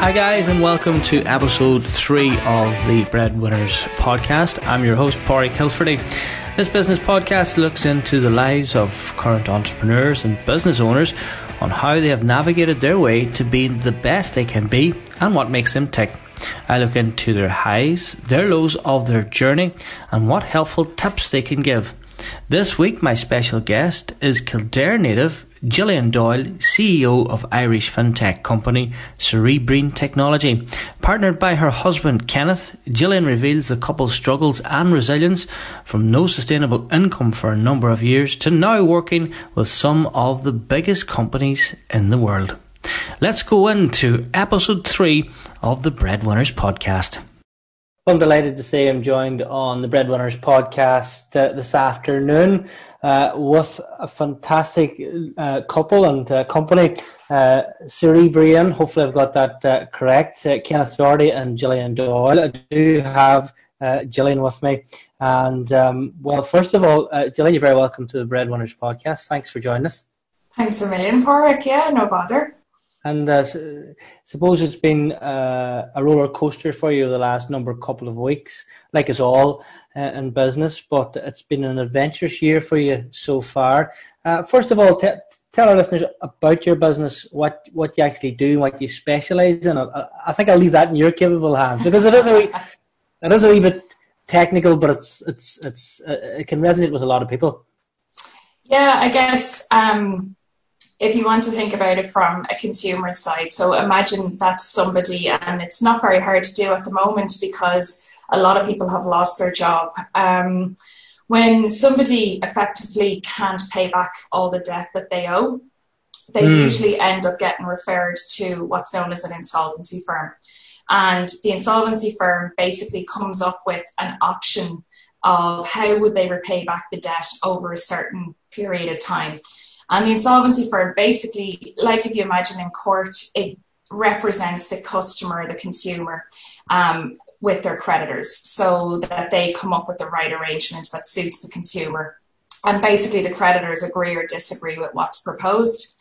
Hi guys, and welcome to episode 3 of the Breadwinners podcast. I'm your host, Pádraig Hilferty. This business podcast looks into the lives of current entrepreneurs and business owners on how they have navigated their way to being the best they can be and what makes them tick. I look into their highs, their lows of their journey, and what helpful tips they can give. This week, my special guest is Kildare native Gillian Doyle, CEO of Irish fintech company Cerebrine Technology. Partnered by her husband Kenneth, Gillian reveals the couple's struggles and resilience from no sustainable income for a number of years to now working with some of the biggest companies in the world. Let's go into episode 3 of the Breadwinners podcast. I'm delighted to say I'm joined on the Breadwinners podcast this afternoon with a fantastic couple and company, Cerebrine. Hopefully I've got that correct. Kenneth Doherty and Gillian Doyle. I do have Gillian with me. And well, first of all, Gillian, you're very welcome to the Breadwinners podcast. Thanks for joining us. Thanks a million, Pádraig. Yeah, no bother. And suppose it's been a roller coaster for you the last couple of weeks, like us all in business, but it's been an adventurous year for you so far. First of all, tell our listeners about your business, what you actually do, what you specialise in. I think I'll leave that in your capable hands because it is a wee bit technical, but it can resonate with a lot of people. Yeah, I guess. If you want to think about it from a consumer side, so imagine that somebody, and it's not very hard to do at the moment because a lot of people have lost their job. When somebody effectively can't pay back all the debt that they owe, they usually end up getting referred to what's known as an insolvency firm. And the insolvency firm basically comes up with an option of how would they repay back the debt over a certain period of time. And the insolvency firm basically, like if you imagine in court, it represents the customer, the consumer, with their creditors so that they come up with the right arrangement that suits the consumer. And basically the creditors agree or disagree with what's proposed.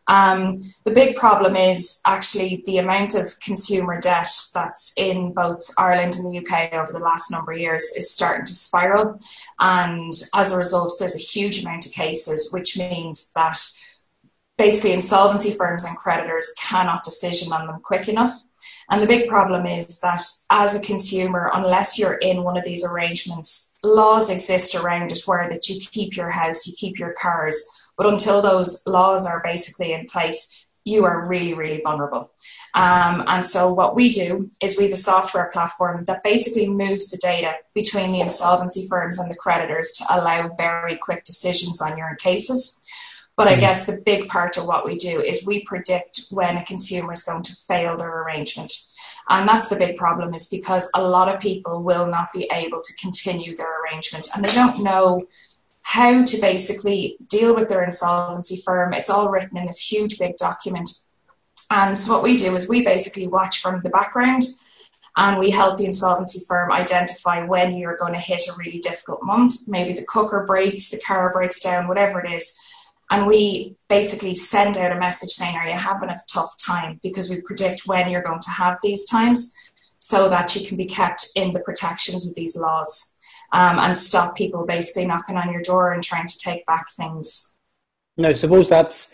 The big problem is actually the amount of consumer debt that's in both Ireland and the UK over the last number of years is starting to spiral. And as a result, there's a huge amount of cases, which means that basically insolvency firms and creditors cannot decision on them quick enough. And the big problem is that as a consumer, unless you're in one of these arrangements, laws exist around it where that you keep your house, you keep your cars. But until those laws are basically in place, you are really, really vulnerable. And so what we do is we have a software platform that basically moves the data between the insolvency firms and the creditors to allow very quick decisions on your cases. But I guess the big part of what we do is we predict when a consumer is going to fail their arrangement. And that's the big problem, is because a lot of people will not be able to continue their arrangement and they don't know how to basically deal with their insolvency firm. It's all written in this huge big document. And so what we do is we basically watch from the background and we help the insolvency firm identify when you're going to hit a really difficult month. Maybe the cooker breaks, the car breaks down, whatever it is. And we basically send out a message saying, are you having a tough time? Because we predict when you're going to have these times so that you can be kept in the protections of these laws. And stop people basically knocking on your door and trying to take back things. Now, I suppose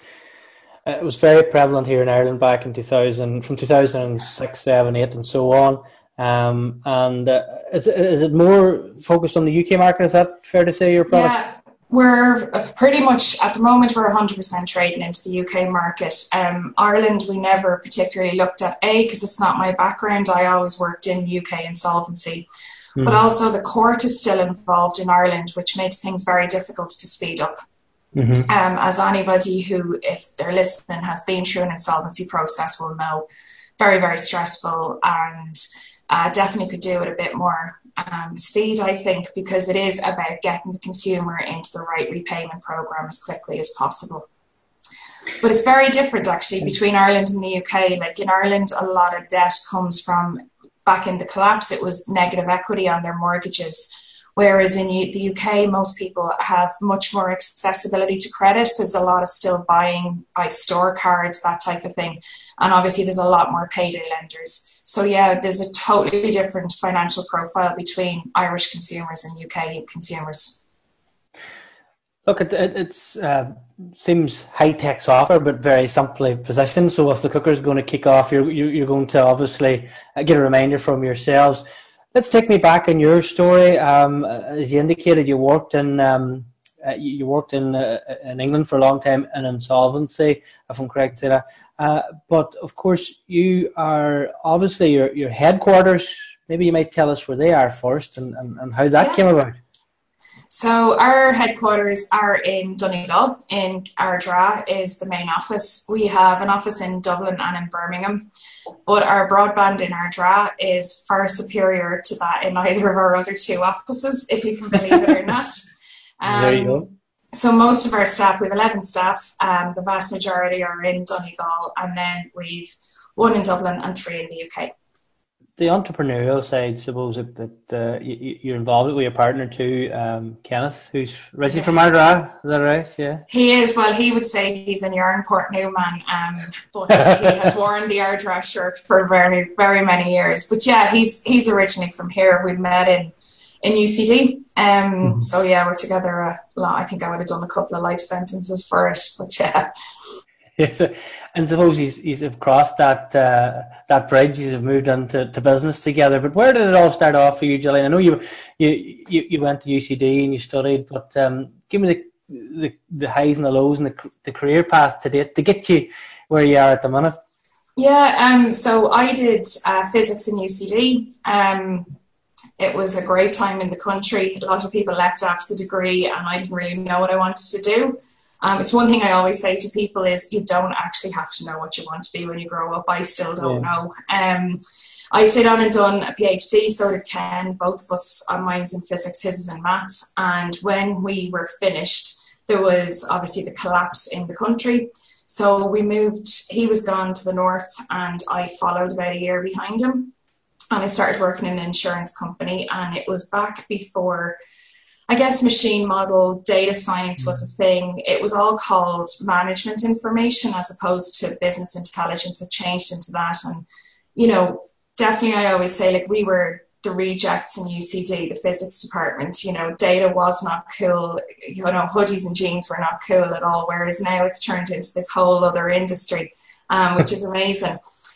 it was very prevalent here in Ireland back in 2000, from 2006, 7, 8 and so on. Is it more focused on the UK market? Is that fair to say, your product? Yeah, we're pretty much, at the moment, we're 100% trading into the UK market. Ireland, we never particularly looked at, because it's not my background. I always worked in UK insolvency. But also the court is still involved in Ireland, which makes things very difficult to speed up. As anybody who, if they're listening, has been through an insolvency process will know, very, very stressful, and definitely could do it a bit more speed, I think, because it is about getting the consumer into the right repayment program as quickly as possible. But it's very different actually between Ireland and the UK. Like in Ireland, a lot of debt comes from, back in the collapse, it was negative equity on their mortgages, Whereas in the UK, most people have much more accessibility to credit. There's a lot of still buying by store cards, that type of thing. And obviously there's a lot more payday lenders. So yeah, there's a totally different financial profile between Irish consumers and UK consumers. Look, it seems high-tech software, but very simply positioned. So if the cooker's going to kick off, you're going to obviously get a reminder from yourselves. Let's take me back in your story. As you indicated, you worked in England for a long time in insolvency, if I'm correct to say that. But of course, you are obviously your headquarters. Maybe you might tell us where they are first and how that came about. So our headquarters are in Donegal. In Ardra is the main office. We have an office in Dublin and in Birmingham, but our broadband in Ardra is far superior to that in either of our other two offices, if you can believe it or not. There you go. So most of our staff, we have 11 staff, the vast majority are in Donegal, and then we've 1 in Dublin and 3 in the UK. The entrepreneurial side, suppose that you're involved with your partner too, Kenneth, who's originally from Ardra, is that right? Yeah. He is. Well, he would say he's an Yarn Portneuf man, but he has worn the Ardra shirt for very, very many years. But yeah, he's originally from here. We met in UCD. So yeah, we're together a lot. I think I would have done a couple of life sentences for it, but yeah. Yes, and suppose he's crossed that bridge. He's moved into business together. But where did it all start off for you, Gillian? I know you went to UCD and you studied, but give me the highs and the lows and the career path to date to get you where you are at the minute. Yeah, so I did physics in UCD. It was a great time in the country. A lot of people left after the degree, and I didn't really know what I wanted to do. It's one thing I always say to people is you don't actually have to know what you want to be when you grow up. I still don't know. I stayed on and done a PhD, so did Ken. Both of us, mine's in physics, his is in maths. And when we were finished, there was obviously the collapse in the country. So we moved, he was gone to the north and I followed about a year behind him. And I started working in an insurance company, and it was back before, I guess, machine model data science was a thing. It was all called management information as opposed to business intelligence. It changed into that. And, you know, definitely I always say, like, we were the rejects in UCD, the physics department. You know, data was not cool. You know, hoodies and jeans were not cool at all. Whereas now it's turned into this whole other industry, which is amazing.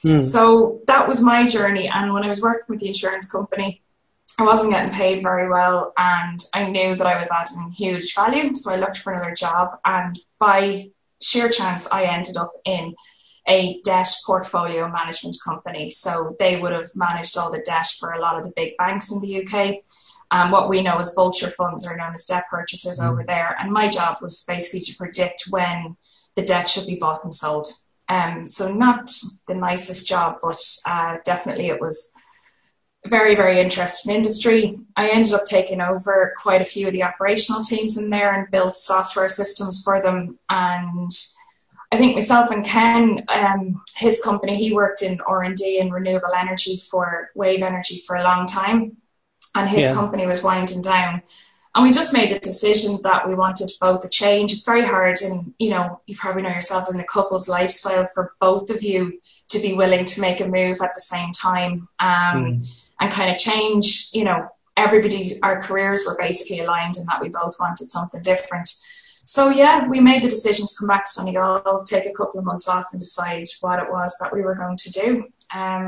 So that was my journey. And when I was working with the insurance company, I wasn't getting paid very well, and I knew that I was adding huge value. So I looked for another job, and by sheer chance, I ended up in a debt portfolio management company. So they would have managed all the debt for a lot of the big banks in the UK. What we know as vulture funds are known as debt purchasers over there. And my job was basically to predict when the debt should be bought and sold. So not the nicest job, but definitely it was a very, very interesting industry. I ended up taking over quite a few of the operational teams in there and built software systems for them. And I think myself and Ken, his company, he worked in R&D and renewable energy for Wave Energy for a long time. And his company was winding down. And we just made the decision that we wanted both a change. It's very hard, and you know, you probably know yourself in a couple's lifestyle for both of you to be willing to make a move at the same time and kind of change. You know, our careers were basically aligned in that we both wanted something different. So yeah, we made the decision to come back to Donegal, take a couple of months off and decide what it was that we were going to do. And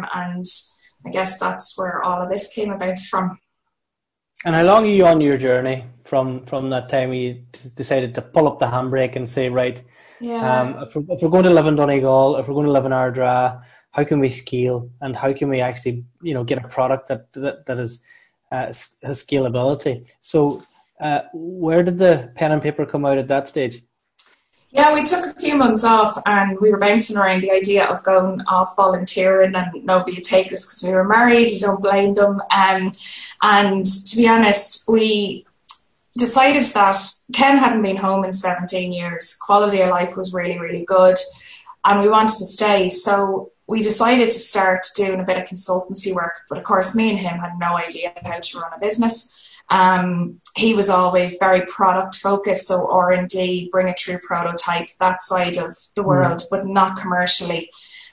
I guess that's where all of this came about from. And how long are you on your journey from that time you decided to pull up the handbrake and say, right, if we're going to live in Donegal, if we're going to live in Ardra, how can we scale, and how can we actually, you know, get a product that is has scalability? So where did the pen and paper come out at that stage? Yeah, we took a few months off and we were bouncing around the idea of going off volunteering, and nobody would take us because we were married. You don't blame them. And to be honest, we decided that Ken hadn't been home in 17 years. Quality of life was really, really good, and we wanted to stay. So we decided to start doing a bit of consultancy work. But of course, me and him had no idea how to run a business. He was always very product focused, so R&D, bring a true prototype, that side of the world, but not commercially.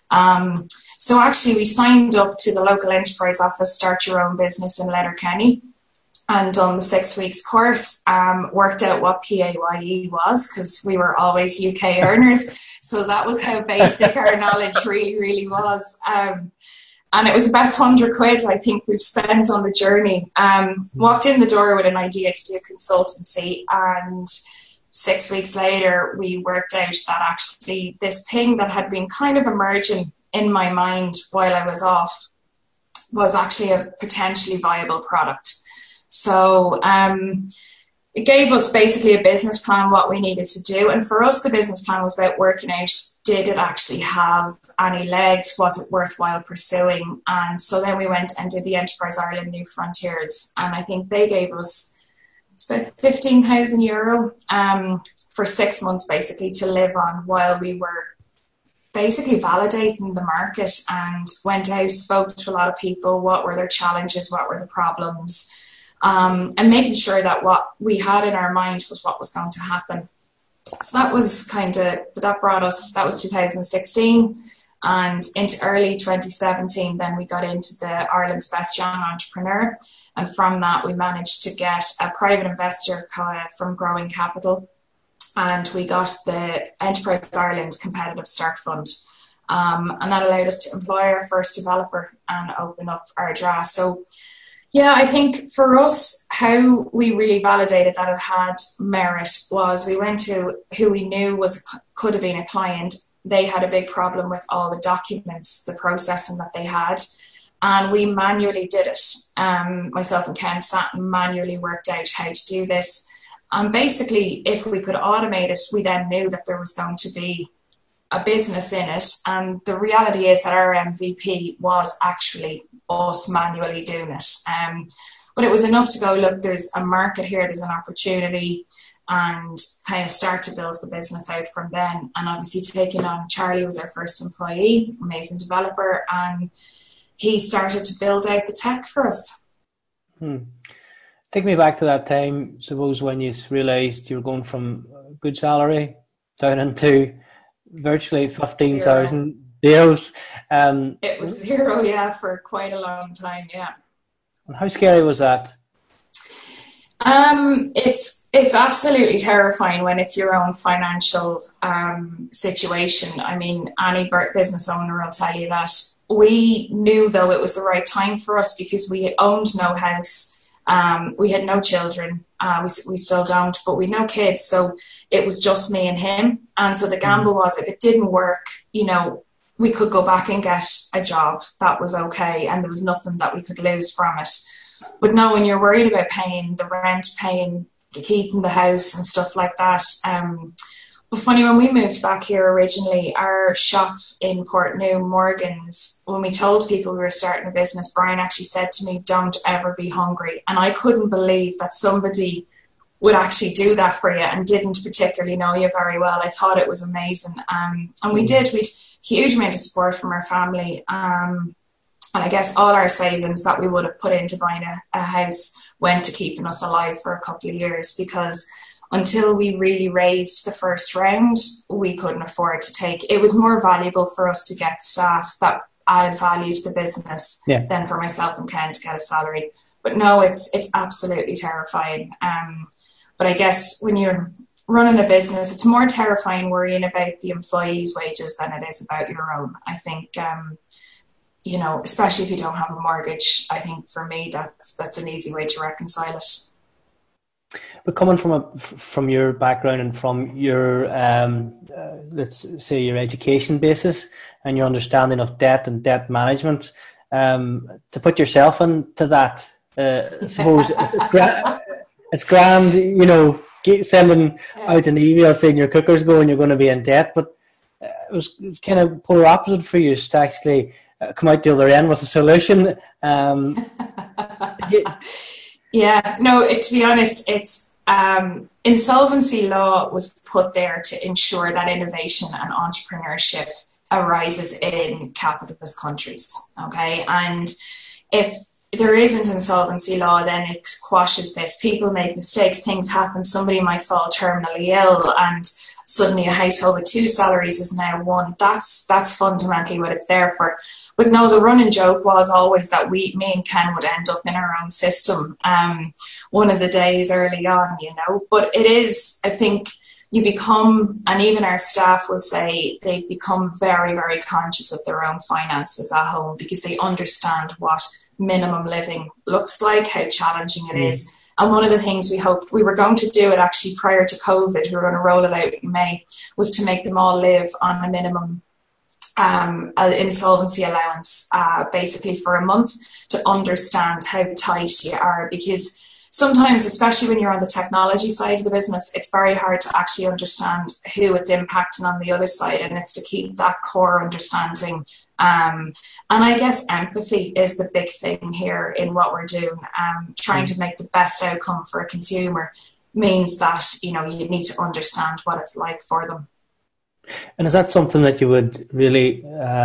So actually we signed up to the local enterprise office, Start Your Own Business in Letterkenny, and done the 6 weeks course, worked out what PAYE was, because we were always UK earners. So that was how basic our knowledge really, really was. And it was the best £100 I think we've spent on the journey. Walked in the door with an idea to do consultancy, and 6 weeks later we worked out that actually this thing that had been kind of emerging in my mind while I was off was actually a potentially viable product. So it gave us basically a business plan, what we needed to do. And for us, the business plan was about working out, did it actually have any legs? Was it worthwhile pursuing? And so then we went and did the Enterprise Ireland New Frontiers. And I think they gave us, it's about €15,000 for 6 months basically to live on while we were basically validating the market, and went out, spoke to a lot of people. What were their challenges? What were the problems? And making sure that what we had in our mind was what was going to happen. So that was that brought us, that was 2016, and into early 2017, then we got into the Ireland's Best Young Entrepreneur. And from that, we managed to get a private investor from Growing Capital, and we got the Enterprise Ireland Competitive Start Fund. And that allowed us to employ our first developer and open up our draft. So yeah, I think for us, how we really validated that it had merit was we went to who we knew could have been a client. They had a big problem with all the documents, the processing that they had, and we manually did it. Myself and Ken sat and manually worked out how to do this. And basically, if we could automate it, we then knew that there was going to be a business in it. And the reality is that our MVP was actually us manually doing it. But it was enough to go, look, there's a market here, there's an opportunity, and kind of start to build the business out from then. And obviously taking on Charlie was our first employee, amazing developer, and he started to build out the tech for us. Take me back to that time, suppose, when you realised you were going from a good salary down into virtually 15,000 deals. It was zero, yeah, for quite a long time, yeah. And how scary was that? It's absolutely terrifying when it's your own financial situation. I mean, any business owner will tell you that. We knew, though, it was the right time for us because we owned no house. We had no children. We still don't, but we had no kids. So it was just me and him. And so the gamble was, if it didn't work, we could go back and get a job. That was okay. And there was nothing that we could lose from it. But no, when you're worried about paying the rent, paying, keeping the house and stuff like that. But funny, when we moved back here originally, our shop in Portnew, Morgan's, when we told people we were starting a business, Brian actually said to me, don't ever be hungry. And I couldn't believe that somebody would actually do that for you and didn't particularly know you very well. I thought it was amazing. And we did. We'd huge amount of support from our family. And I guess all our savings that we would have put into buying a house went to keeping us alive for a couple of years, because until we really raised the first round, we couldn't afford to take. It was more valuable for us to get staff that added value to the business than for myself and Ken to get a salary. But no, it's absolutely terrifying. But I guess when you're running a business, it's more terrifying worrying about the employees' wages than it is about your own. I think, especially if you don't have a mortgage, I think for me that's an easy way to reconcile it. But coming from your background and from your let's say your education basis and your understanding of debt and debt management, to put yourself into that, I suppose it's grand, sending out an email saying your cooker's going, you're going to be in debt, but it's kind of polar opposite for you to actually come out the other end with a solution. Yeah, no, to be honest, it's insolvency law was put there to ensure that innovation and entrepreneurship arises in capitalist countries. Okay, and if there isn't insolvency law, then it quashes this. People make mistakes, things happen, somebody might fall terminally ill, and suddenly a household with 2 salaries is now 1. That's fundamentally what it's there for. But no, the running joke was always that me and Ken would end up in our own system one of the days early on, But it is, I think, you become, and even our staff will say, they've become very, very conscious of their own finances at home because they understand what minimum living looks like, how challenging it is. And one of the things we hoped, we were going to do it actually prior to COVID, we were going to roll it out in May, was to make them all live on a minimum insolvency allowance, basically for a month, to understand how tight you are, because sometimes, especially when you're on the technology side of the business, it's very hard to actually understand who it's impacting on the other side, and it's to keep that core understanding. And I guess empathy is the big thing here in what we're doing. Trying to make the best outcome for a consumer means that, you need to understand what it's like for them. And is that something that you would really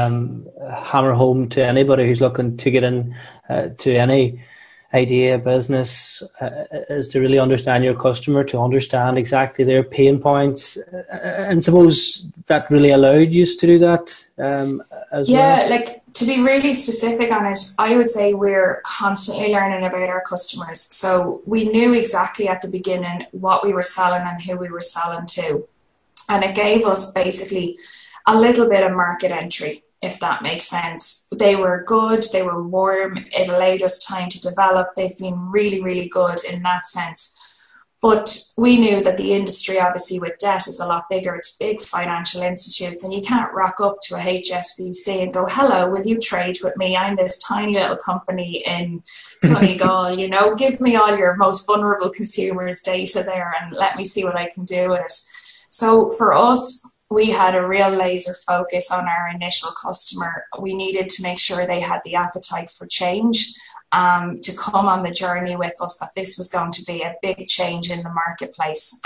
hammer home to anybody who's looking to get in to any idea, business, is to really understand your customer, to understand exactly their pain points? And suppose that really allowed you to do that as well? Yeah, like to be really specific on it, I would say we're constantly learning about our customers. So we knew exactly at the beginning what we were selling and who we were selling to. And it gave us basically a little bit of market entry, if that makes sense. They were good, they were warm, it allowed us time to develop. They've been really, really good in that sense. But we knew that the industry, obviously with debt, is a lot bigger. It's big financial institutes, and you can't rock up to a HSBC and go, hello, will you trade with me? I'm this tiny little company in Donegal, give me all your most vulnerable consumers' data there and let me see what I can do with it. So for us, we had a real laser focus on our initial customer. We needed to make sure they had the appetite for change, to come on the journey with us, that this was going to be a big change in the marketplace.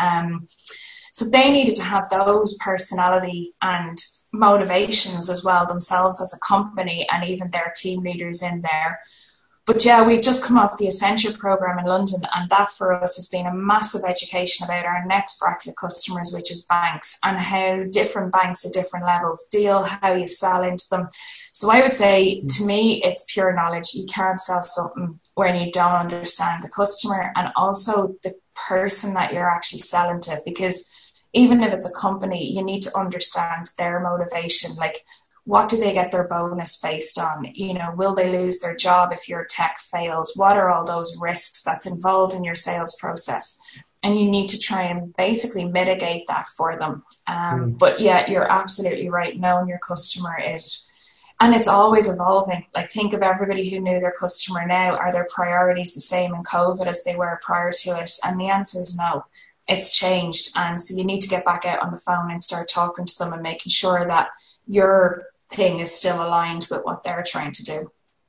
So they needed to have those personality and motivations as well themselves as a company, and even their team leaders in there. But yeah, we've just come off the Accenture program in London, and that for us has been a massive education about our next bracket of customers, which is banks, and how different banks at different levels deal, how you sell into them. So I would say, to me, it's pure knowledge. You can't sell something when you don't understand the customer and also the person that you're actually selling to, because even if it's a company, you need to understand their motivation. Like, what do they get their bonus based on? Will they lose their job if your tech fails? What are all those risks that's involved in your sales process? And you need to try and basically mitigate that for them. But yeah, you're absolutely right. Knowing your customer is, and it's always evolving. Like, think of everybody who knew their customer now. Are their priorities the same in COVID as they were prior to it? And the answer is no. It's changed. And so you need to get back out on the phone and start talking to them and making sure that your thing is still aligned with what they're trying to do.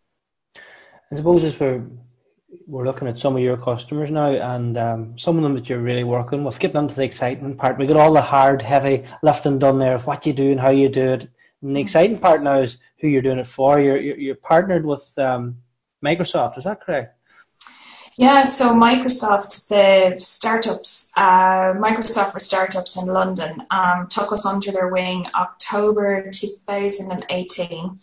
I suppose as we're looking at some of your customers now, and some of them that you're really working with, getting into the exciting part. We got all the hard, heavy lifting done there of what you do and how you do it. And the exciting part now is who you're doing it for. You're partnered with Microsoft, is that correct? Yeah, so Microsoft, the startups, Microsoft for Startups in London, took us under their wing October 2018.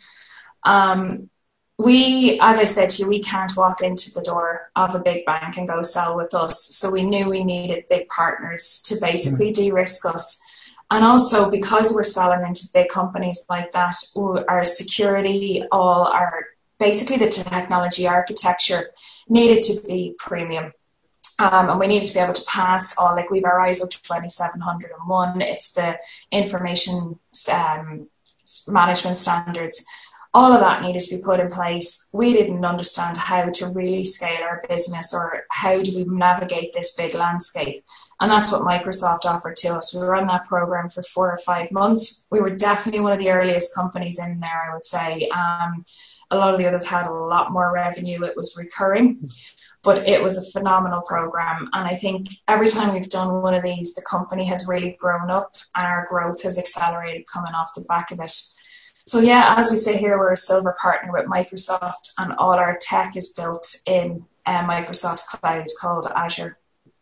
We, as I said to you, we can't walk into the door of a big bank and go sell with us. So we knew we needed big partners to basically de-risk us. And also, because we're selling into big companies like that, our security, all our, basically the technology architecture needed to be premium. And we needed to be able to pass all, like we've our ISO 27001, it's the information management standards. All of that needed to be put in place. We didn't understand how to really scale our business, or how do we navigate this big landscape. And that's what Microsoft offered to us. We were on that program for 4 or 5 months. We were definitely one of the earliest companies in there, I would say. A lot of the others had a lot more revenue. It was recurring, but it was a phenomenal program. And I think every time we've done one of these, the company has really grown up and our growth has accelerated coming off the back of it. So yeah, as we say here, we're a silver partner with Microsoft, and all our tech is built in Microsoft's cloud called Azure.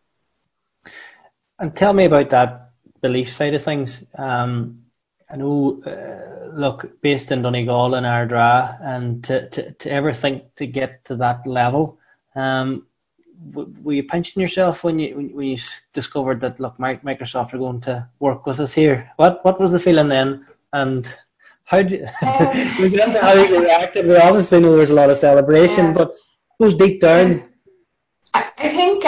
And tell me about that belief side of things. I know, look, based in Donegal and Ardra, and to ever think to get to that level, were you pinching yourself when you discovered that, look, Microsoft are going to work with us here? What was the feeling then, and how did we get into how you reacted? We obviously know there's a lot of celebration, but it was deep down. I think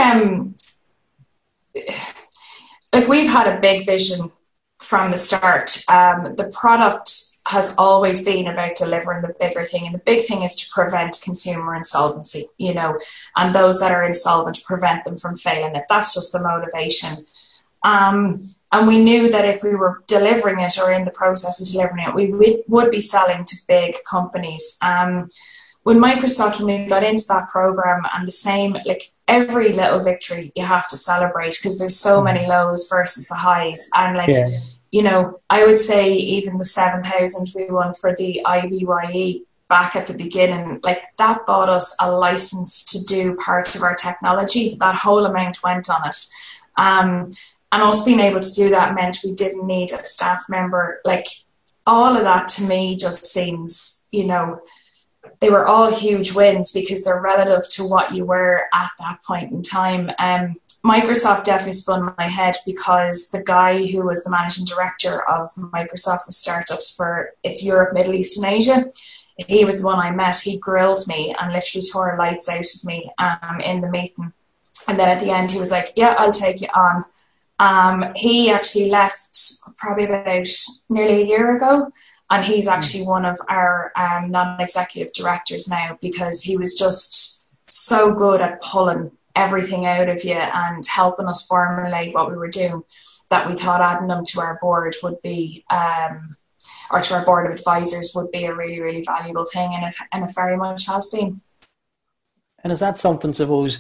like we've had a big vision from the start. The product has always been about delivering the bigger thing, and the big thing is to prevent consumer insolvency, and those that are insolvent, prevent them from failing it. That's just the motivation. And we knew that if we were delivering it or in the process of delivering it, we would be selling to big companies. When Microsoft, when we got into that program, and the same, like every little victory you have to celebrate, because there's so many lows versus the highs. And I would say even the 7,000 we won for the IVYE back at the beginning, like that bought us a license to do part of our technology. That whole amount went on it. And us being able to do that meant we didn't need a staff member. Like all of that to me just seems, they were all huge wins because they're relative to what you were at that point in time. Microsoft definitely spun my head, because the guy who was the managing director of Microsoft for Startups for its Europe, Middle East and Asia, he was the one I met. He grilled me and literally tore lights out of me in the meeting. And then at the end he was like, yeah, I'll take you on. He actually left probably about nearly a year ago, and he's actually one of our non-executive directors now, because he was just so good at pulling everything out of you and helping us formulate what we were doing, that we thought adding them to our board would be, or to our board of advisors would be a really, really valuable thing, and it very much has been. And is that something, suppose,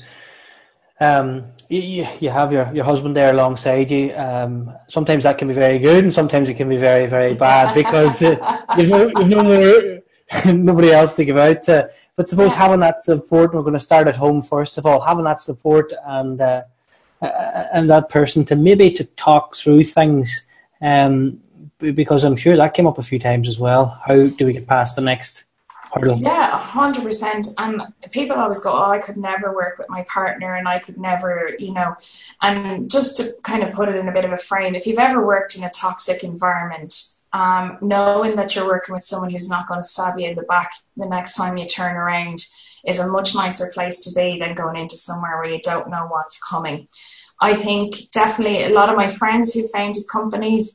you have your husband there alongside you? Sometimes that can be very good, and sometimes it can be very, very bad, because you've nobody else to give out to. But suppose having that support, we're going to start at home first of all, having that support and that person to maybe to talk through things, because I'm sure that came up a few times as well. How do we get past the next hurdle? Yeah, 100%. And people always go, oh, I could never work with my partner, and I could never, and just to kind of put it in a bit of a frame, if you've ever worked in a toxic environment, knowing that you're working with someone who's not going to stab you in the back the next time you turn around is a much nicer place to be than going into somewhere where you don't know what's coming. I think definitely a lot of my friends who founded companies,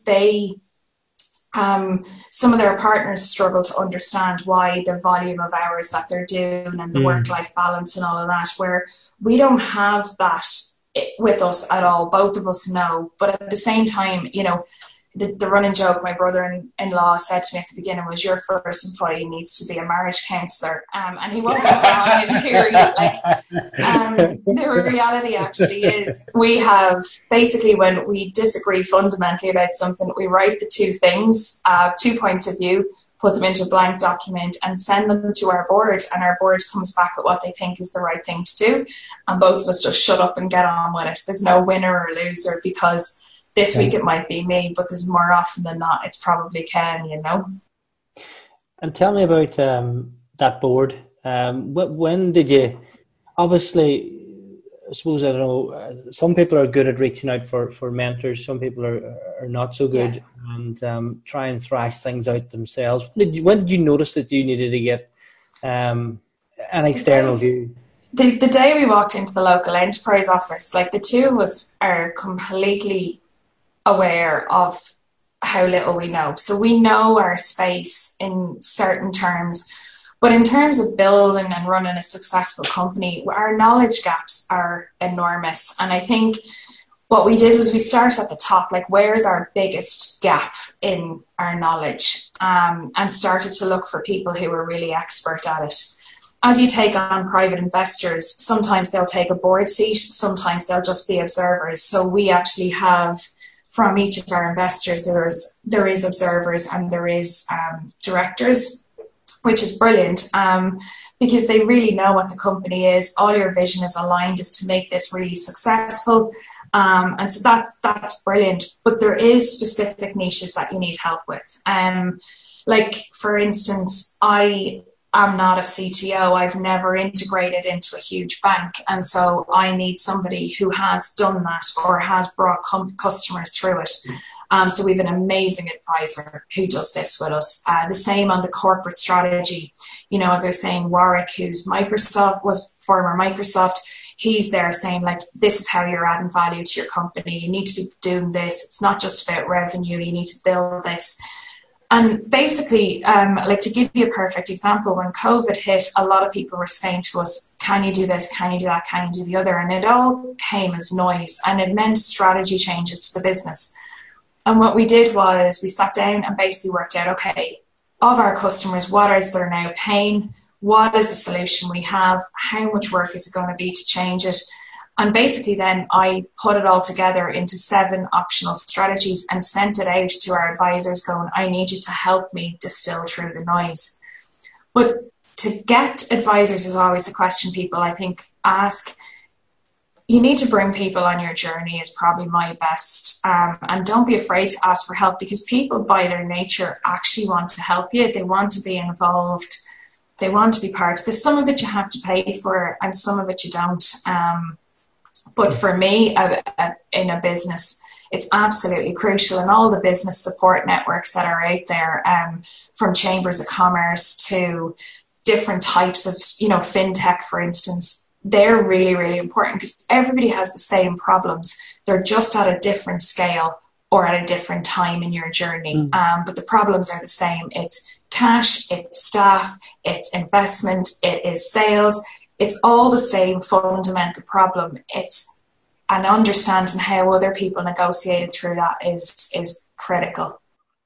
some of their partners struggle to understand why the volume of hours that they're doing and the work-life balance and all of that, where we don't have that with us at all. Both of us know, but at the same time, the running joke my brother-in-law said to me at the beginning was, your first employee needs to be a marriage counsellor. And he wasn't wrong in theory. The reality actually is we have, basically when we disagree fundamentally about something, we write the two things, 2 points of view, put them into a blank document and send them to our board, and our board comes back with what they think is the right thing to do. And both of us just shut up and get on with it. There's no winner or loser, because this week it might be me, but there's more often than not, it's probably Ken, And tell me about that board. When did you, obviously, I suppose, I don't know, some people are good at reaching out for mentors, some people are not so good, and try and thrash things out themselves. When did you notice that you needed to get an external view? The day we walked into the local enterprise office, like the two of us are completely aware of how little we know. So we know our space in certain terms, but in terms of building and running a successful company, our knowledge gaps are enormous. And I think what we did was we started at the top, like where's our biggest gap in our knowledge, and started to look for people who were really expert at it. As you take on private investors, sometimes they'll take a board seat, sometimes they'll just be observers. So we actually have from each of our investors, there is observers and there is directors, which is brilliant, because they really know what the company is. All your vision is aligned is to make this really successful. And so that's brilliant. But there is specific niches that you need help with. Like, for instance, I am not a CTO. I've never integrated into a huge bank. And so I need somebody who has done that or has brought customers through it. So we have an amazing advisor who does this with us. The same on the corporate strategy. You know, as I was saying, Warwick, who's was former Microsoft, he's there saying, like, this is how you're adding value to your company. You need to be doing this. It's not just about revenue. You need to build this. And basically, like, to give you a perfect example, when COVID hit, a lot of people were saying to us, can you do this? Can you do that? Can you do the other? And it all came as noise, and it meant strategy changes to the business. And what we did was we sat down and basically worked out, okay, of our customers, what is their now pain? What is the solution we have? How much work is it going to be to change it? And basically then I put it all together into 7 optional strategies and sent it out to our advisors going, I need you to help me distill through the noise. But to get advisors is always the question people, I think, ask. You need to bring people on your journey is probably my best. And don't be afraid to ask for help, because people by their nature actually want to help you. They want to be involved. They want to be part of this. Some of it you have to pay for and some of it you don't. But for me, in a business, it's absolutely crucial. And all the business support networks that are out there, from chambers of commerce to different types of, you know, fintech, for instance, they're really, really important because everybody has the same problems. They're just at a different scale or at a different time in your journey. But the problems are the same. It's cash, it's staff, it's investment, it is sales. It's all the same fundamental problem. It's an understanding how other people negotiated through that is critical.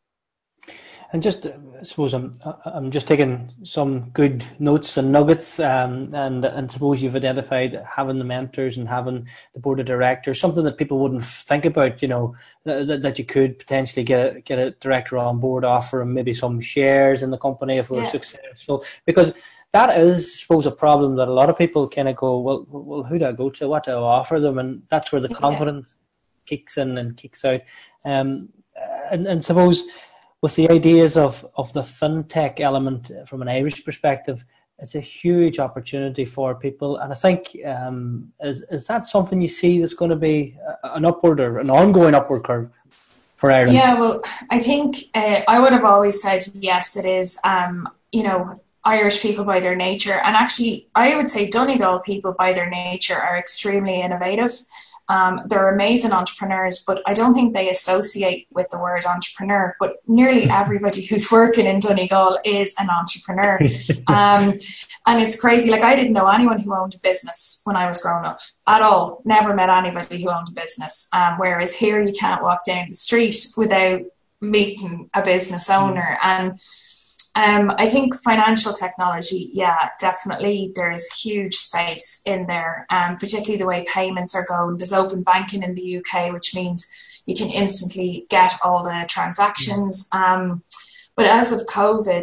And just, I suppose I'm just taking some good notes and nuggets, and suppose you've identified having the mentors and having the board of directors, something that people wouldn't think about, you know, that you could potentially get a director on board, offer him maybe some shares in the company if we're successful, because that is, I suppose, a problem that a lot of people kind of go, well, who do I go to? What do I offer them? And that's where the confidence kicks in and kicks out. And suppose with the ideas of the fintech element from an Irish perspective, it's a huge opportunity for people. And I think, is that something you see that's going to be an upward or an ongoing upward curve for Ireland? Yeah, well, I think I would have always said, yes, it is. You know, Irish people by their nature, and actually I would say Donegal people by their nature are extremely innovative. They're amazing entrepreneurs, but I don't think they associate with the word entrepreneur, but nearly everybody who's working in Donegal is an entrepreneur. And it's crazy. Like, I didn't know anyone who owned a business when I was growing up at all. Never met anybody who owned a business. Whereas here you can't walk down the street without meeting a business owner. And I think financial technology, yeah, definitely there's huge space in there, particularly the way payments are going. There's open banking in the UK, which means you can instantly get all the transactions. But as of COVID,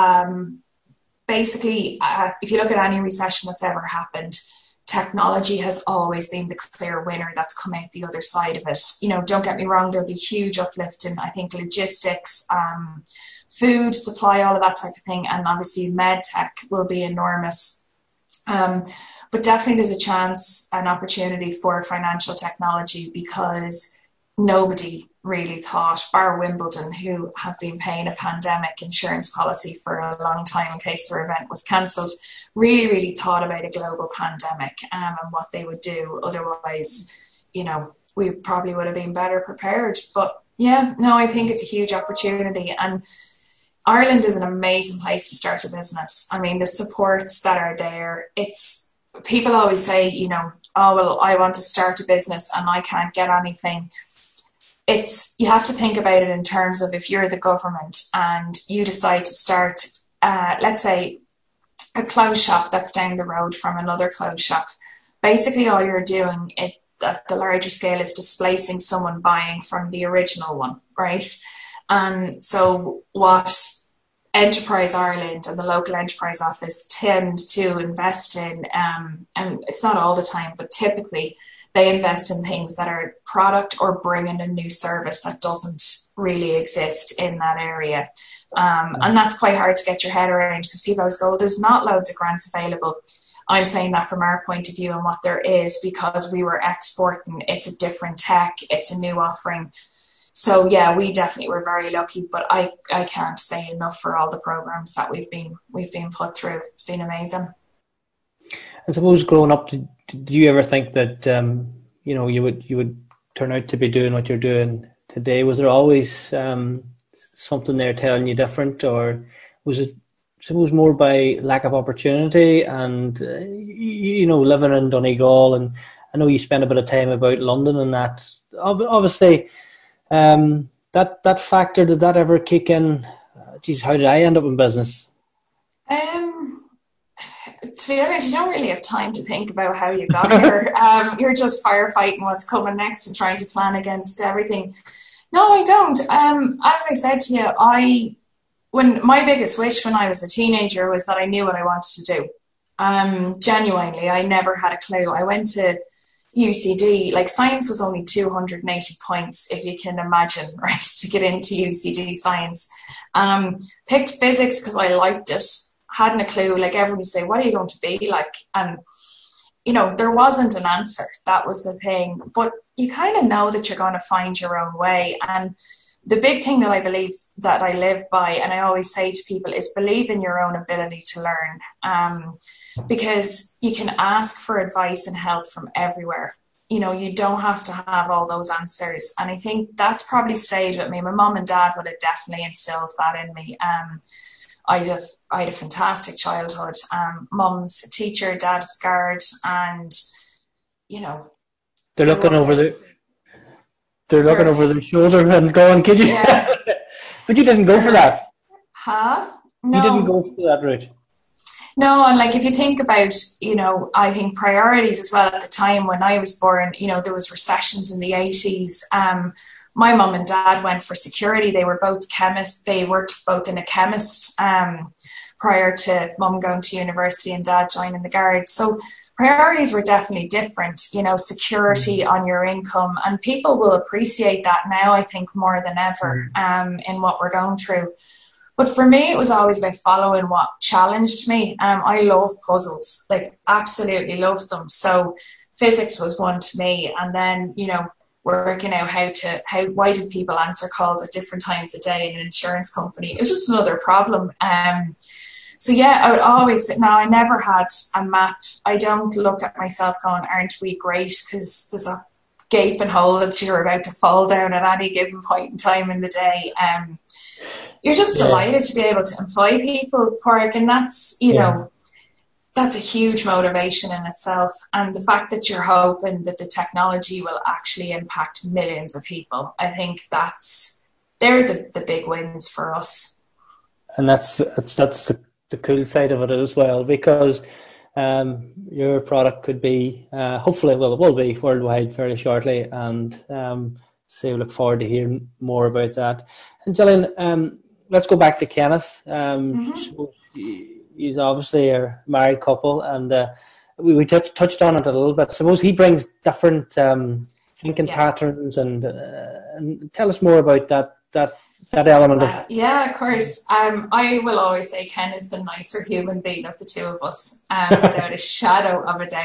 basically, if you look at any recession that's ever happened, technology has always been the clear winner that's come out the other side of it. You know, don't get me wrong, there'll be huge uplift in, I think, logistics, food supply, all of that type of thing, and obviously med tech will be enormous. But definitely there's a chance, an opportunity for financial technology, because nobody really thought, bar Wimbledon, who have been paying a pandemic insurance policy for a long time in case their event was cancelled, really thought about a global pandemic and what they would do. Otherwise, you know, we probably would have been better prepared. But yeah, no, I think it's a huge opportunity, and Ireland is an amazing place to start a business. I mean, the supports that are there, it's, people always say, you know, oh, well, I want to start a business and I can't get anything. It's, you have to think about it in terms of, if you're the government and you decide to start, let's say, a clothes shop that's down the road from another clothes shop, basically all you're doing, at the larger scale is displacing someone buying from the original one, right? And so what Enterprise Ireland and the local enterprise office tend to invest in, and it's not all the time, but typically they invest in things that are product or bring in a new service that doesn't really exist in that area. And that's quite hard to get your head around, because people always go, there's not loads of grants available. I'm saying that from our point of view, and what there is, because we were exporting, it's a different tech, it's a new offering. So yeah, we definitely were very lucky, but I can't say enough for all the programs that we've been put through. It's been amazing. And suppose growing up, did you ever think that you would turn out to be doing what you're doing today? Was there always something there telling you different, or was it, suppose, more by lack of opportunity and living in Donegal? And I know you spent a bit of time about London and that. Obviously, that factor, did that ever kick in? Geez, how did I end up in business? To be honest, you don't really have time to think about how you got here. You're just firefighting what's coming next and trying to plan against everything. No, I don't. As I said to you, when my biggest wish when I was a teenager was that I knew what I wanted to do. Genuinely, I never had a clue. I went to UCD, like science was only 280 points, if you can imagine, right, to get into UCD science. Picked physics because I liked it, hadn't a clue. Like, everyone would say, what are you going to be like? And, there wasn't an answer. That was the thing. But you kind of know that you're going to find your own way. And the big thing that I believe that I live by, and I always say to people, is believe in your own ability to learn. Because you can ask for advice and help from everywhere. You don't have to have all those answers. And I think that's probably stayed with me. My mum and dad would have definitely instilled that in me. I had a fantastic childhood. Mum's a teacher, dad's guard, and they're looking over their shoulder and going, "Could you?" Yeah. But you didn't go for that. Huh? No. You didn't go for that route. No, and if you think about, I think priorities as well. At the time when I was born, there was recessions in the 80s. My mum and dad went for security. They were both chemists. They worked both in a chemist prior to mum going to university and dad joining the Guards. So priorities were definitely different, security on your income. And people will appreciate that now, I think, more than ever in what we're going through. But for me, it was always about following what challenged me. I love puzzles, absolutely loved them. So physics was one to me. And then, working out why did people answer calls at different times a day in an insurance company? It was just another problem. So yeah, I would always, now I never had a map. I don't look at myself going, aren't we great? Because there's a gaping hole that you're about to fall down at any given point in time in the day. You're just delighted to be able to employ people, Pádraig, and that's, that's a huge motivation in itself. And the fact that you're hoping that the technology will actually impact millions of people, I think they're the big wins for us. And that's the cool side of it as well, because your product could be, hopefully, it will be worldwide fairly shortly. And so we look forward to hearing more about that. And Gillian, let's go back to Kenneth. So he's obviously a married couple, and we touched on it a little bit. Suppose he brings different thinking patterns, and tell us more about that element of. Yeah, of course. I will always say Ken is the nicer human being of the two of us, without a shadow of a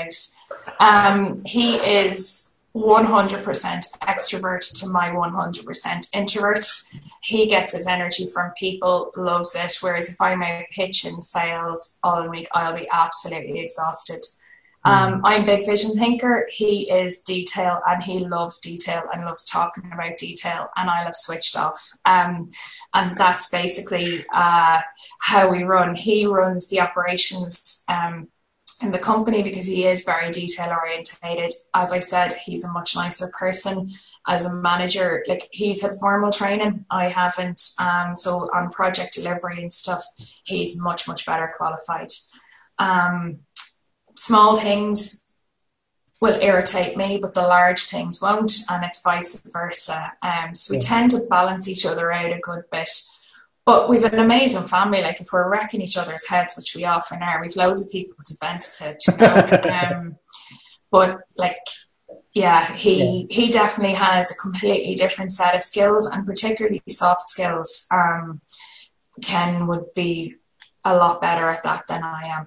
doubt. He is 100% extrovert to my 100% introvert. He gets his energy from people, loves it. Whereas if I'm out pitching sales all week, I'll be absolutely exhausted. I'm a big vision thinker. He is detail, and he loves detail and loves talking about detail, and I'll have switched off. And that's basically how we run. He runs the operations in the company because he is very detail orientated. As I said, he's a much nicer person. As a manager, he's had formal training, I haven't. So on project delivery and stuff, he's much better qualified. Small things, will irritate me, but the large things won't, and it's vice versa. So we tend to balance each other out a good bit. But we've an amazing family. Like, if we're wrecking each other's heads, which we often are, we've loads of people to vent to, you know. But like, yeah, he definitely has a completely different set of skills, and particularly soft skills. Ken would be a lot better at that than I am.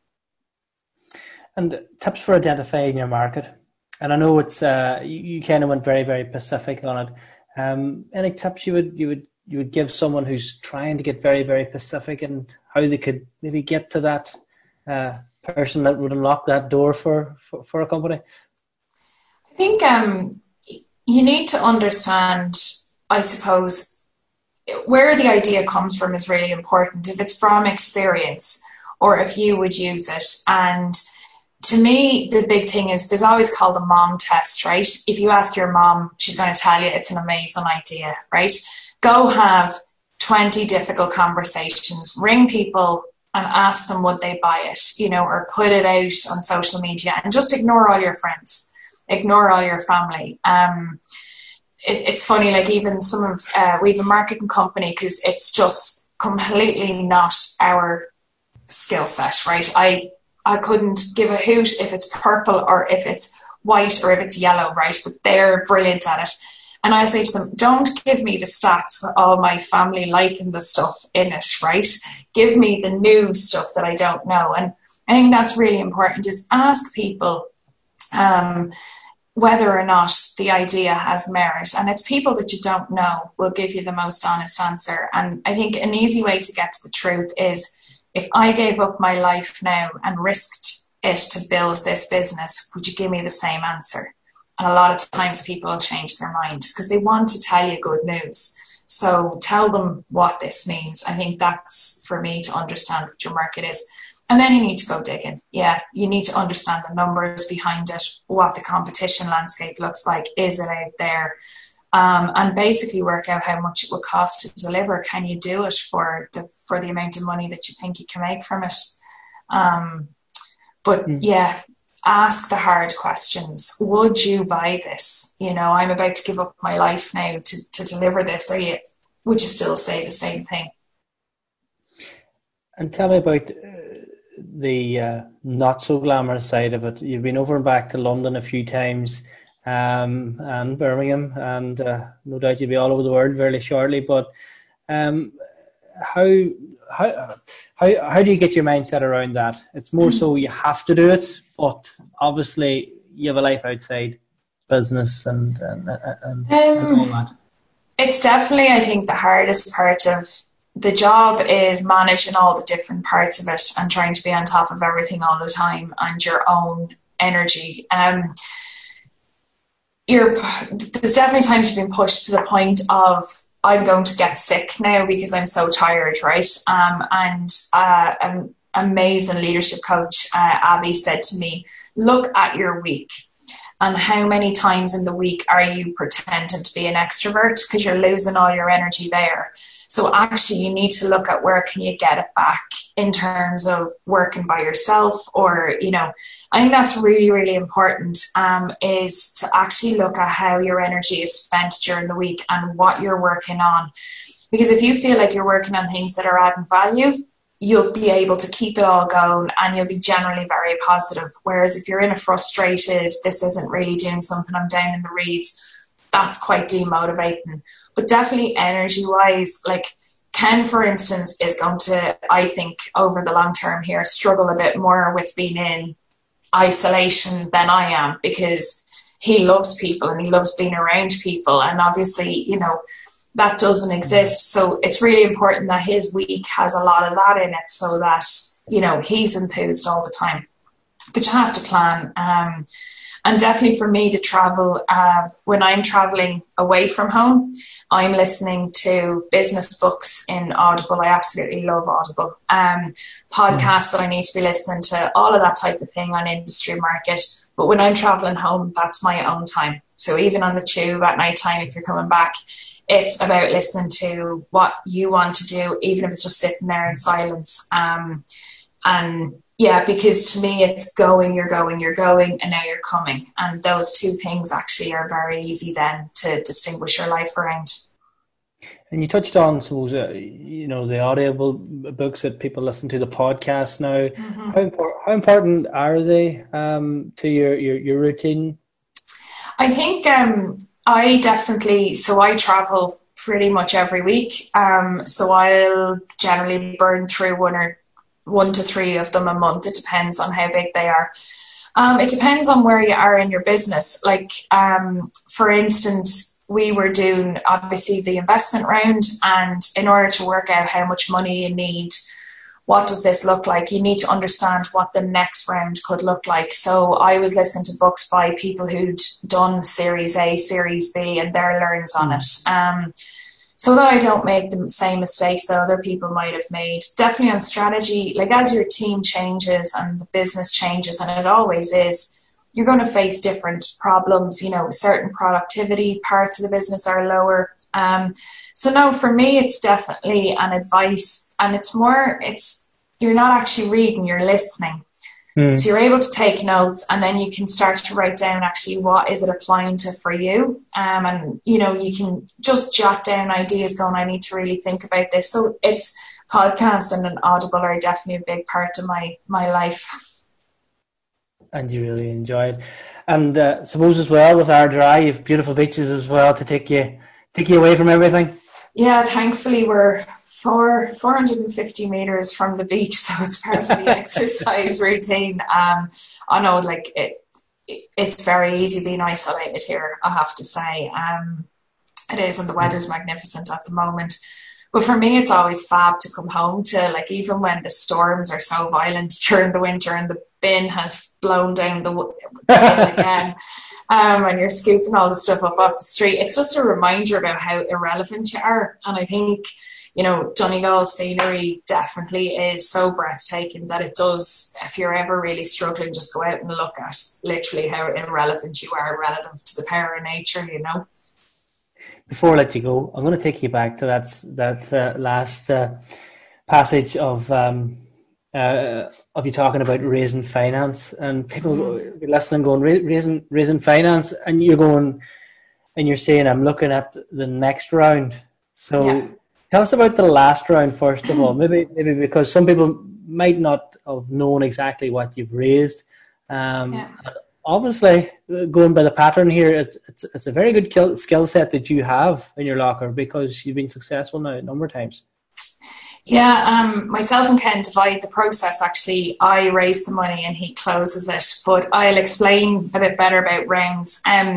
And tips for identifying your market. And I know it's you kind of went very, very specific on it. Any tips you would give someone who's trying to get very, very specific, and how they could maybe get to that person that would unlock that door for a company? I think you need to understand, I suppose, where the idea comes from is really important. If it's from experience, or if you would use it. And to me, the big thing is, there's always called a mom test, right? If you ask your mom, she's going to tell you it's an amazing idea, right? Go have 20 difficult conversations, ring people and ask them would they buy it, you know, or put it out on social media, and just ignore all your friends, ignore all your family. It's funny, like, even some of, we have a marketing company, because it's just completely not our skill set, right? I couldn't give a hoot if it's purple or if it's white or if it's yellow, right? But they're brilliant at it. And I say to them, don't give me the stats for all my family liking the stuff in it, right? Give me the new stuff that I don't know. And I think that's really important, is ask people whether or not the idea has merit. And it's people that you don't know will give you the most honest answer. And I think an easy way to get to the truth is, if I gave up my life now and risked it to build this business, would you give me the same answer? And a lot of times people will change their mind, because they want to tell you good news. So tell them what this means. I think that's, for me, to understand what your market is. And then you need to go digging. Yeah, you need to understand the numbers behind it, what the competition landscape looks like, is it out there? And basically work out how much it will cost to deliver. Can you do it for the amount of money that you think you can make from it? Yeah, ask the hard questions. Would you buy this? You know, I'm about to give up my life now to deliver this. Would you still say the same thing? And tell me about the not so glamorous side of it. You've been over and back to London a few times. And Birmingham, and no doubt you'll be all over the world very shortly. But how do you get your mindset around that? It's more so you have to do it, but obviously you have a life outside business and all that. It's definitely, I think, the hardest part of the job is managing all the different parts of it and trying to be on top of everything all the time, and your own energy. There's definitely times you've been pushed to the point of, I'm going to get sick now because I'm so tired, right? An amazing leadership coach, Abby, said to me, look at your week and how many times in the week are you pretending to be an extrovert, because you're losing all your energy there. So actually you need to look at where can you get it back in terms of working by yourself, or, you know, I think that's really, really important, is to actually look at how your energy is spent during the week and what you're working on. Because if you feel like you're working on things that are adding value, you'll be able to keep it all going and you'll be generally very positive. Whereas if you're in a frustrated, this isn't really doing something, I'm down in the reeds, that's quite demotivating. But definitely energy-wise, like Ken, for instance, is going to, I think, over the long term here, struggle a bit more with being in isolation than I am, because he loves people and he loves being around people. And obviously, you know, that doesn't exist. So it's really important that his week has a lot of that in it, so that, you know, he's enthused all the time. But you have to plan. And definitely for me to travel, when I'm traveling away from home, I'm listening to business books in Audible. I absolutely love Audible. Podcasts that I need to be listening to, all of that type of thing on industry market. But when I'm traveling home, that's my own time. So even on the tube at night time, if you're coming back, it's about listening to what you want to do, even if it's just sitting there in silence. And Yeah, because to me it's going, you're going, you're going, and now you're coming. And those two things actually are very easy then to distinguish your life around. And you touched on, suppose, the audible books that people listen to, the podcasts now. Mm-hmm. How important are they to your routine? I think I definitely, so I travel pretty much every week. So I'll generally burn through one to three of them a month. It depends on how big they are. It depends on where you are in your business. Like, for instance, we were doing obviously the investment round, and in order to work out how much money you need, what does this look like, you need to understand what the next round could look like. So I was listening to books by people who'd done Series A, Series B, and their learns on it. So that I don't make the same mistakes that other people might have made. Definitely on strategy, like as your team changes and the business changes, and it always is, you're going to face different problems. Certain productivity parts of the business are lower. So no, for me, it's definitely an advice, and you're not actually reading, you're listening. So you're able to take notes, and then you can start to write down actually what is it applying to for you. And, you can just jot down ideas going, I need to really think about this. So it's podcasts and an Audible are definitely a big part of my life. And you really enjoy it. And suppose as well with Ardara, you have beautiful beaches as well to take you away from everything. Yeah, thankfully we're 450 meters from the beach, so it's part of the exercise routine. I know, like it's very easy being isolated here, I have to say. It is, and the weather's magnificent at the moment. But for me, it's always fab to come home to, like, even when the storms are so violent during the winter and the bin has blown down the hill again, and you're scooping all the stuff up off the street. It's just a reminder about how irrelevant you are. And I think, Donegal's scenery definitely is so breathtaking that it does, if you're ever really struggling, just go out and look at literally how irrelevant you are relative to the power of nature, Before I let you go, I'm going to take you back to that last passage of you talking about raising finance, and people listening going, raising finance, and you're going, and you're saying, I'm looking at the next round. So yeah. Tell us about the last round first of all. Maybe because some people might not have known exactly what you've raised. Obviously, going by the pattern here, it's a very good skill set that you have in your locker, because you've been successful now a number of times. Yeah, myself and Ken divide the process. Actually, I raise the money and he closes it, but I'll explain a bit better about rounds.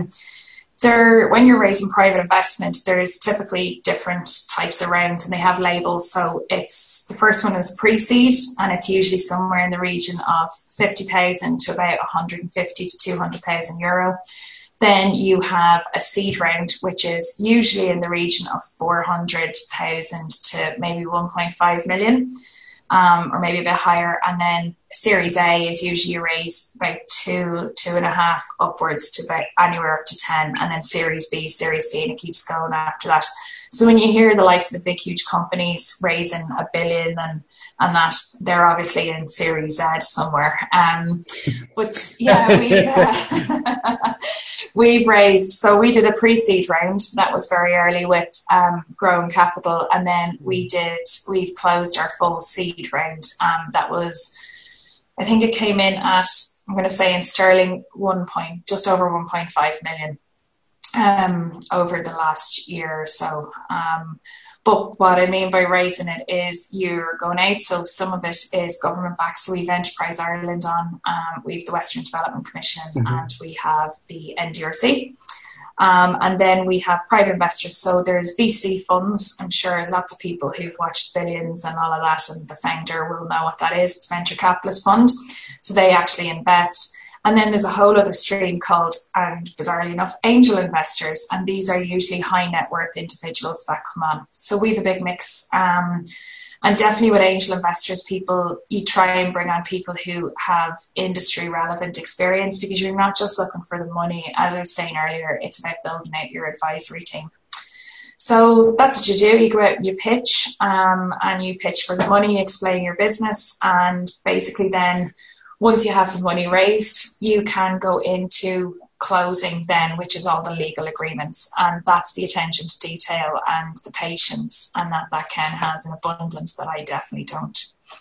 When you're raising private investment, there's typically different types of rounds, and they have labels. So the first one is pre-seed, and it's usually somewhere in the region of 50,000 to about 150 to 200,000 euro. Then you have a seed round, which is usually in the region of 400,000 to maybe 1.5 million, or maybe a bit higher. And then Series A is usually raised about 2.5 upwards to about anywhere up to 10. And then Series B, Series C, and it keeps going after that. So when you hear the likes of the big, huge companies raising $1 billion and that, they're obviously in Series Z somewhere. But yeah, we've raised. So we did a pre-seed round that was very early with Growing Capital, and then we've closed our full seed round. That was, I think it came in at, I'm going to say in sterling, just over 1.5 million. Over the last year or so. But what I mean by raising it is you're going out, so some of it is government backed. So we've Enterprise Ireland on, we've the Western Development Commission, and we have the NDRC. And then we have private investors. So there's VC funds. I'm sure lots of people who've watched Billions and all of that, and the founder will know what that is. It's venture capitalist fund. So they actually invest. And then there's a whole other stream called, and bizarrely enough, angel investors. And these are usually high net worth individuals that come on. So we have a big mix. And definitely with angel investors, you try and bring on people who have industry relevant experience, because you're not just looking for the money. As I was saying earlier, it's about building out your advisory team. So that's what you do. You go out and you pitch, and you pitch for the money, explain your business, and basically then once you have the money raised, you can go into closing then, which is all the legal agreements, and that's the attention to detail and the patience, and that Ken has in abundance that I definitely don't.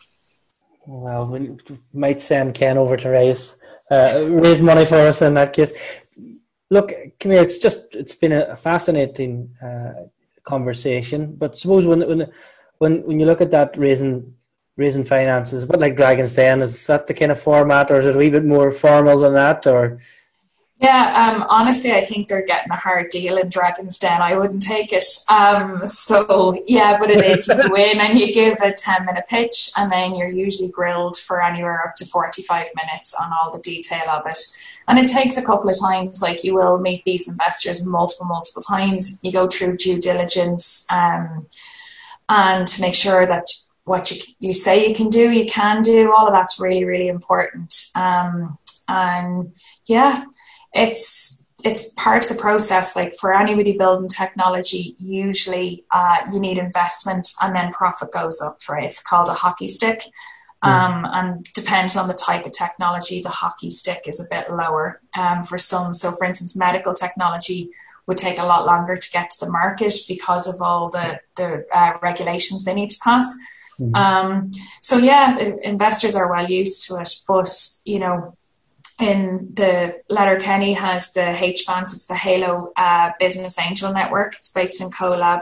Well, we might send Ken over to raise money for us in that case. Look, come here. It's been a fascinating conversation. But suppose when you look at that raising finances, a bit like Dragon's Den, is that the kind of format, or is it a wee bit more formal than that, or? Yeah, honestly, I think they're getting a hard deal in Dragon's Den. I wouldn't take it. So, yeah, but it is. You go in and you give a 10-minute pitch, and then you're usually grilled for anywhere up to 45 minutes on all the detail of it. And it takes a couple of times. Like, you will meet these investors multiple times. You go through due diligence and to make sure that what you say you can do, you can do. All of that's really, really important. And, yeah. It's part of the process. Like, for anybody building technology, usually you need investment and then profit goes up for it. It's called a hockey stick. And depending on the type of technology, the hockey stick is a bit lower for some. So, for instance, medical technology would take a lot longer to get to the market because of all the regulations they need to pass. So, yeah, investors are well used to it. But, you know, in the Letterkenny has the HBAN, so it's the Halo Business Angel Network. It's based in CoLab.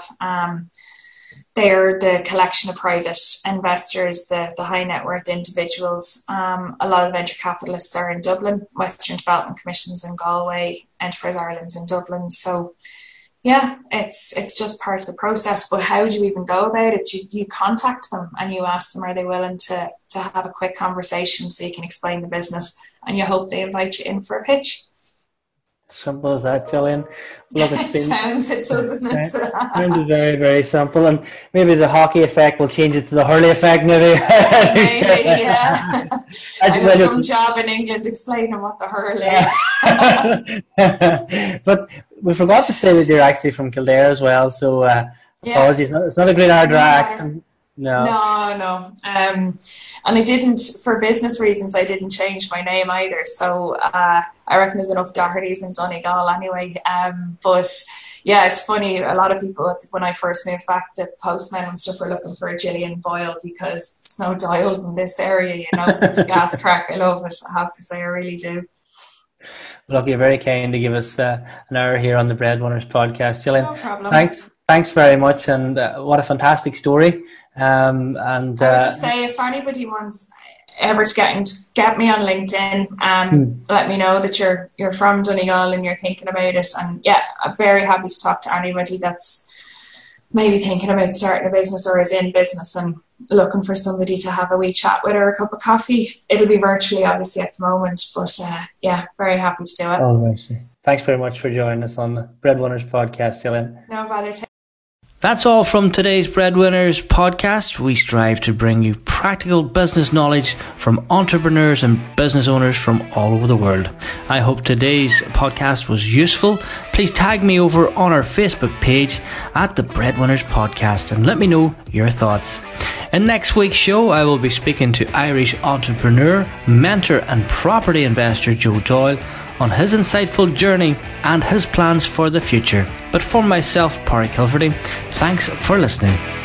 They're the collection of private investors, the high net worth individuals. A lot of venture capitalists are in Dublin, Western Development Commission's in Galway, Enterprise Ireland's in Dublin. So, yeah, it's just part of the process. But how do you even go about it? You contact them and you ask them, are they willing to have a quick conversation so you can explain the business, and you hope they invite you in for a pitch. Simple as that, Gillian. Look, it's been, sounds it, doesn't it? Sounds very, very simple. And maybe the hockey effect will change it to the hurley effect, maybe. Maybe, yeah. I have some job in England explaining what the hurley is. But we forgot to say that you're actually from Kildare as well, so apologies. It's not a great Ardra accent. No. And I didn't, for business reasons, I didn't change my name either. So I reckon there's enough Dohertys in Donegal anyway. But yeah, it's funny. A lot of people, when I first moved back, the postmen and stuff were looking for a Gillian Boyle because there's no Doyles in this area. You know, it's a gas crack. I love it. I have to say, I really do. Look, you're very kind to give us an hour here on the Breadwinners podcast, Gillian. No problem. Thanks very much, and what a fantastic story. And I would just say, if anybody wants ever to get me on LinkedIn, let me know that you're from Donegal and you're thinking about it. And yeah, I'm very happy to talk to anybody that's maybe thinking about starting a business or is in business and looking for somebody to have a wee chat with or a cup of coffee. It'll be virtually, obviously, at the moment, but yeah, very happy to do it. Oh, mercy. Thanks very much for joining us on the Breadwinners podcast, Gillian. No bother. That's all from today's Breadwinners podcast. We strive to bring you practical business knowledge from entrepreneurs and business owners from all over the world. I hope today's podcast was useful. Please tag me over on our Facebook page at the Breadwinners podcast and let me know your thoughts. In next week's show, I will be speaking to Irish entrepreneur, mentor and property investor Joe Doyle on his insightful journey and his plans for the future. But for myself, Pádraig Kilferty, thanks for listening.